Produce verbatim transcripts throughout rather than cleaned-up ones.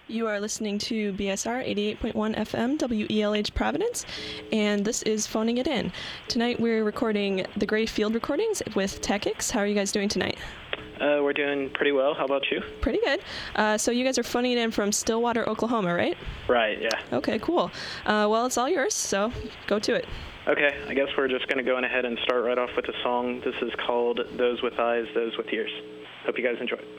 You are listening to B S R eighty-eight point one F M, W E L H Providence, and this is Phoning It In. Tonight we're recording the Gray Field recordings with Techix. How are you guys doing tonight? Uh, we're doing pretty well. How about you? Pretty good. Uh, so you guys are phoning it in from Stillwater, Oklahoma, right? Right, yeah. Okay, cool. Uh, well, it's all yours, so go to it. Okay, I guess we're just going to go on ahead and start right off with a song. This is called Those With Eyes, Those With Ears. Hope you guys enjoy it.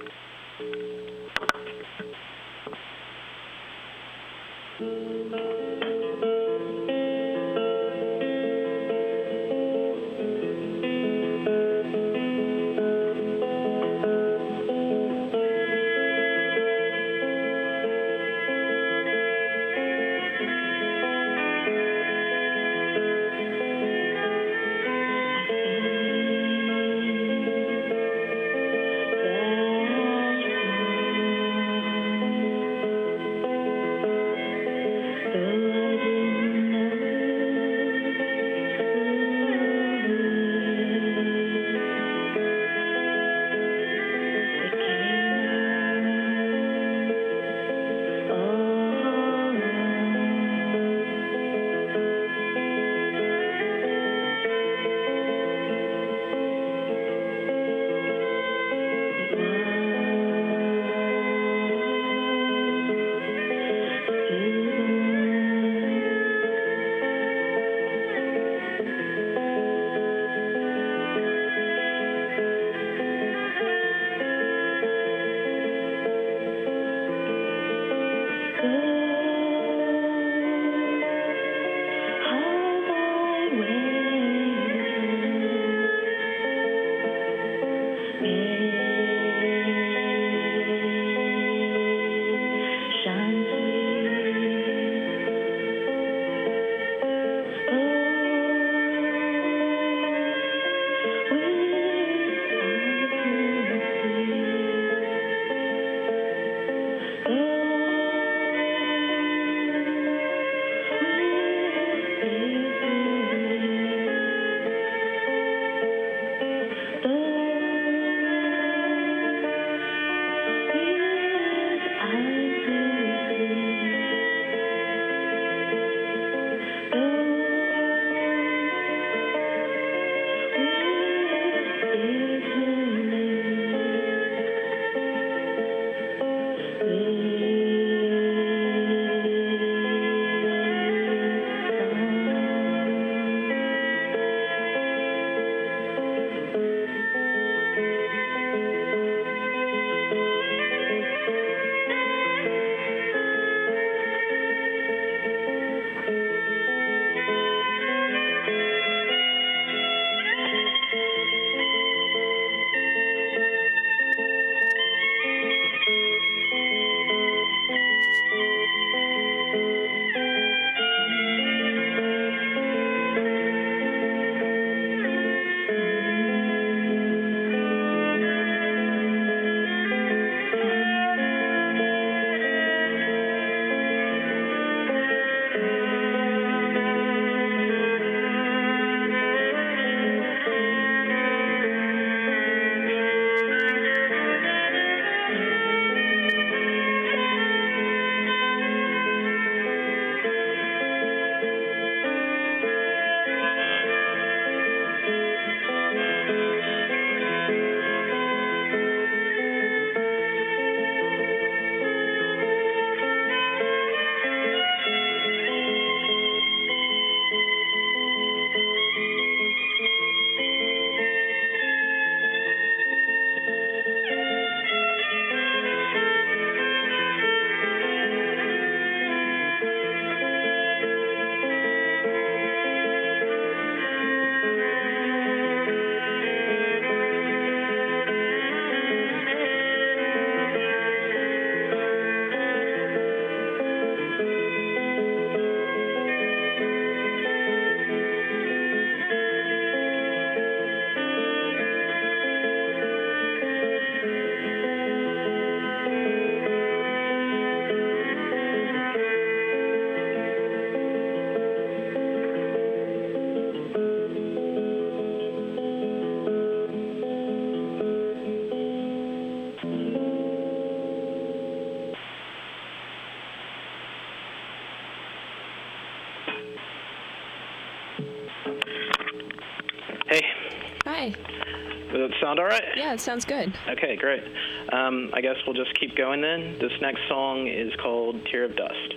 Hi. Does it sound all right? Yeah, it sounds good. Okay, great. Um, I guess we'll just keep going then. This next song is called Tear of Dust.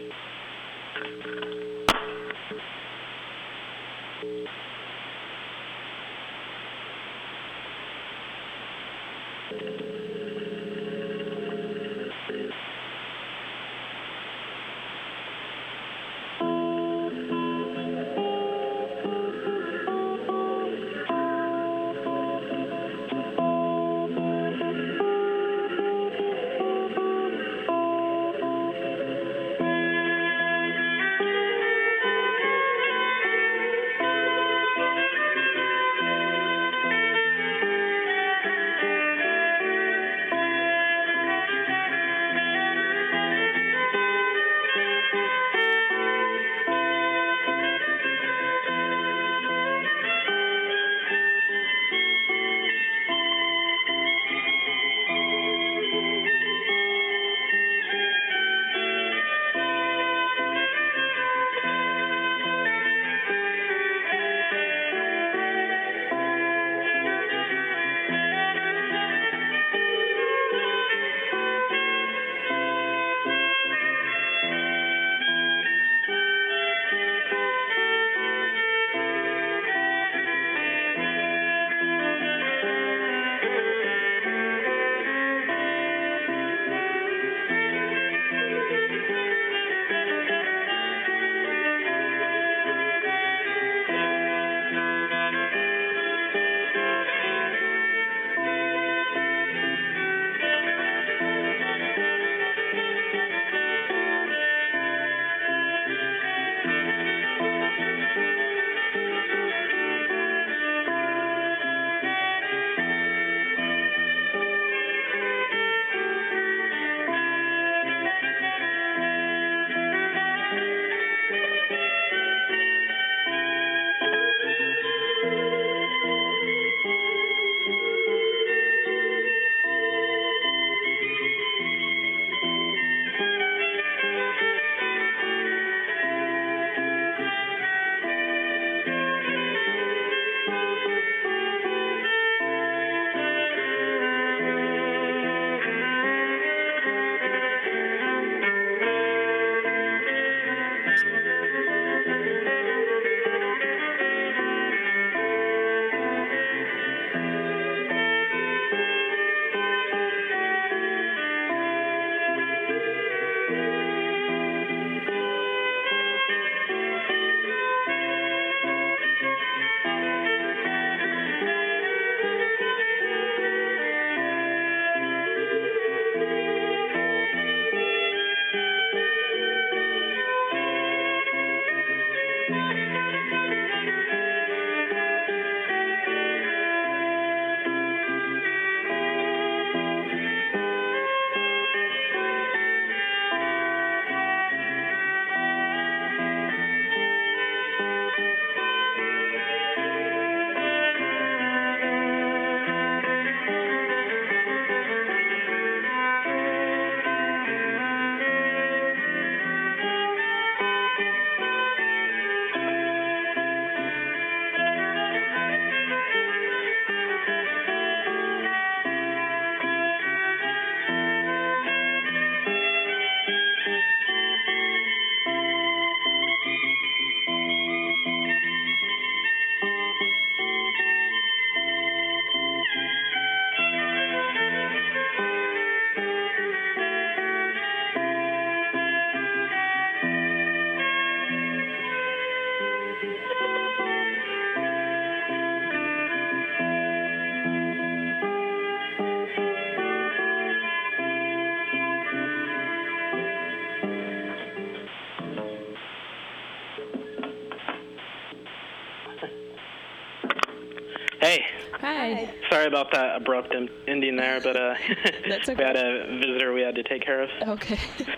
Hey. Hi. Sorry about that abrupt em- ending there, but uh, That's okay. we had a visitor we had to take care of. Okay.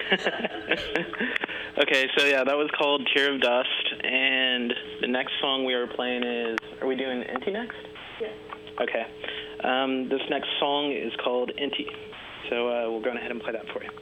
Okay, so yeah, that was called Tear of Dust, and the next song we are playing is, are we doing Inti next? Yes. Okay. Um, this next song is called Inti, so uh, we'll go ahead and play that for you.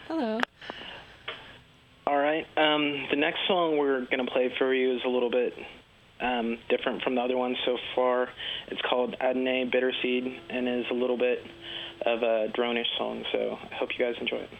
Hello. All right. Um, the next song we're going to play for you is a little bit um, different from the other ones so far. It's called Adonai Bitterseed and is a little bit of a drone-ish song, so I hope you guys enjoy it.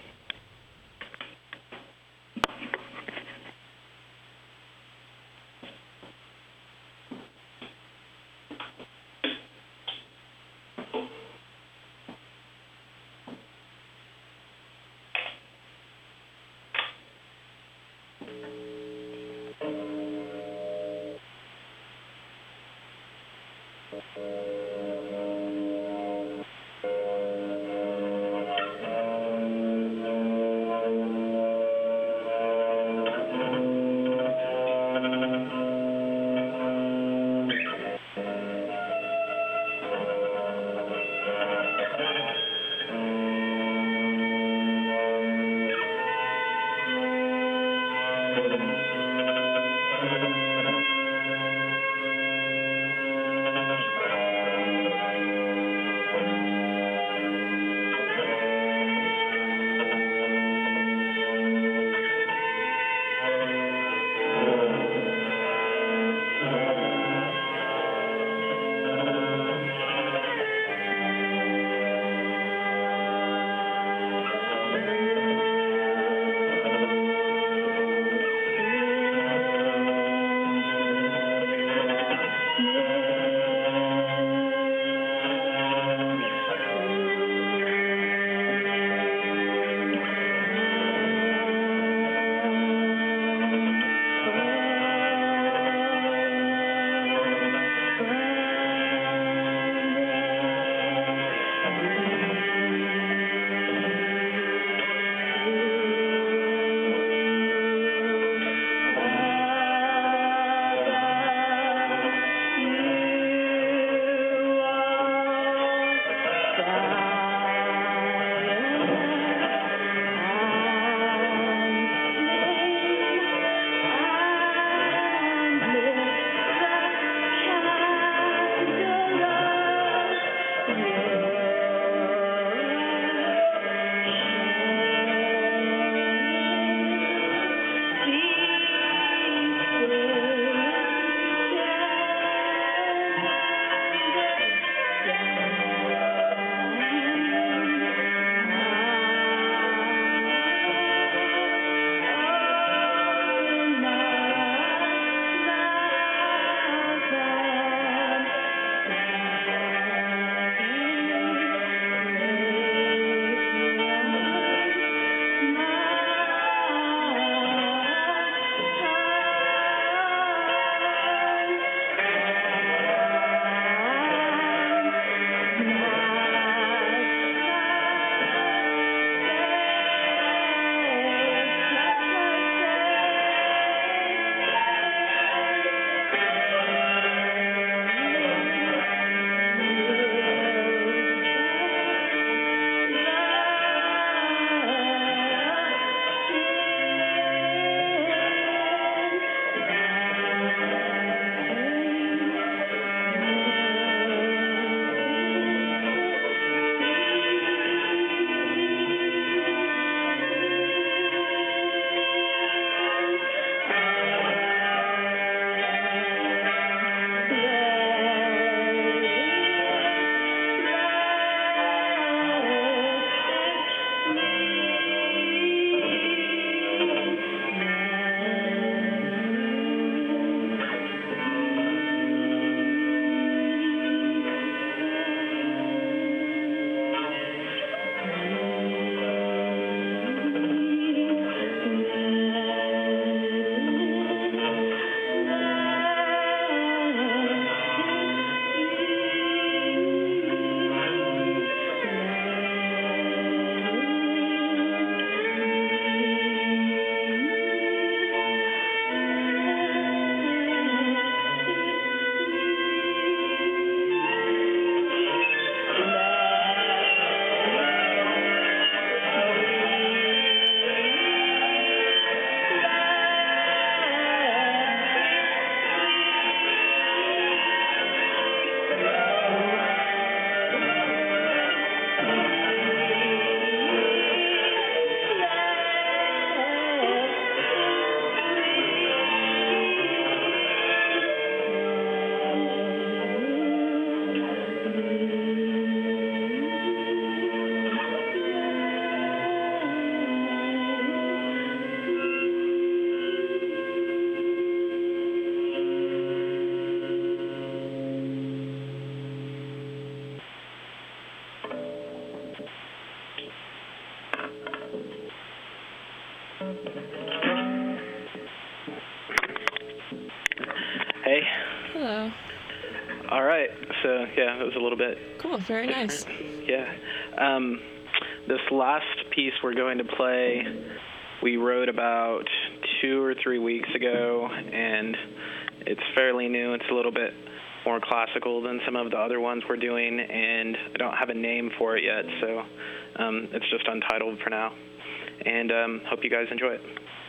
All right. So, yeah, it was a little bit Cool. Very different. nice. Yeah. Um, this last piece we're going to play, we wrote about two or three weeks ago, and it's fairly new. It's a little bit more classical than some of the other ones we're doing, and I don't have a name for it yet, so um, it's just untitled for now. And um, hope you guys enjoy it.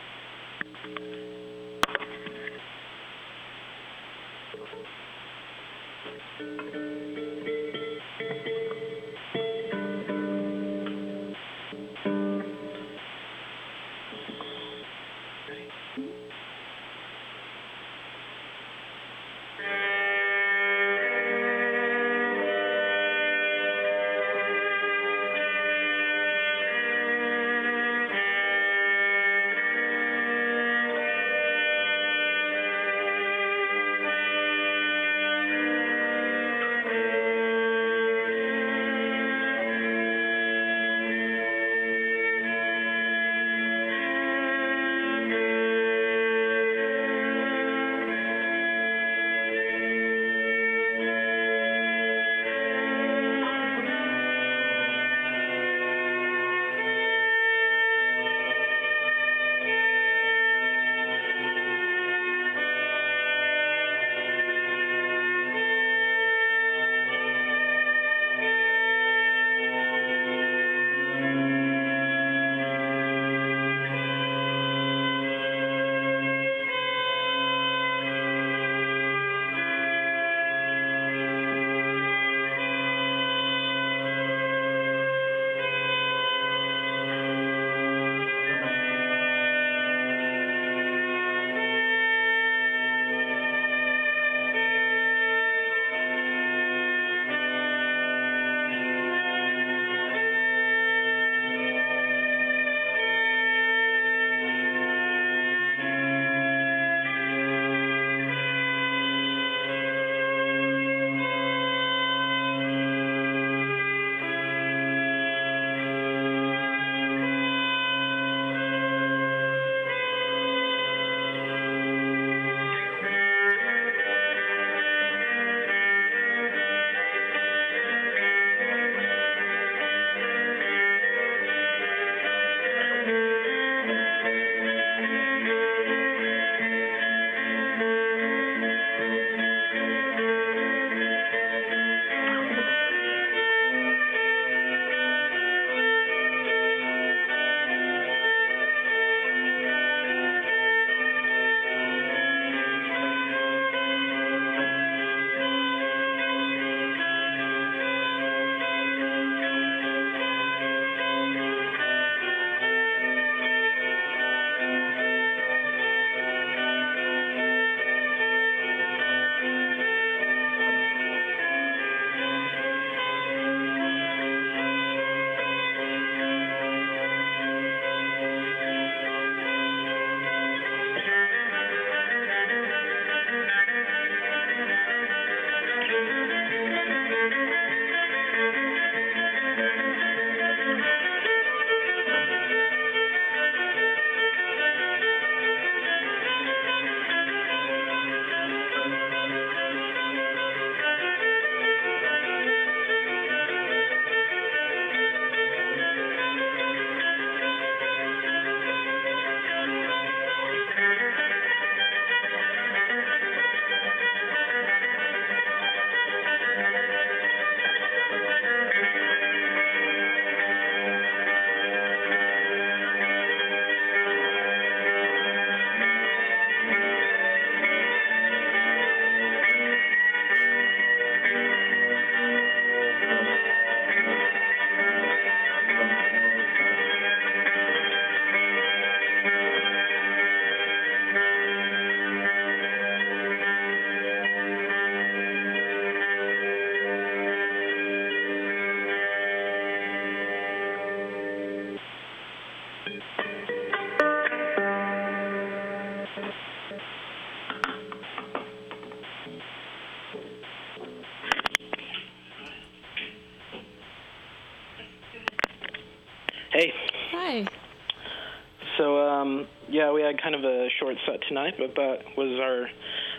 Hey. Hi. So, um, yeah, we had kind of a short set tonight, but that was our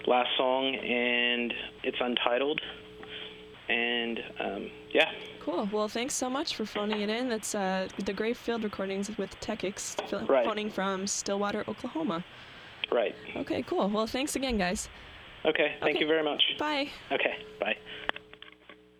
last song, and it's untitled. And um, yeah. Cool. Well, thanks so much for phoning it in. That's uh, the Gray Field Recordings with Techix, right. phoning from Stillwater, Oklahoma. Right. Okay, cool. Well, thanks again, guys. Okay, thank okay. you very much. Bye. Okay, bye.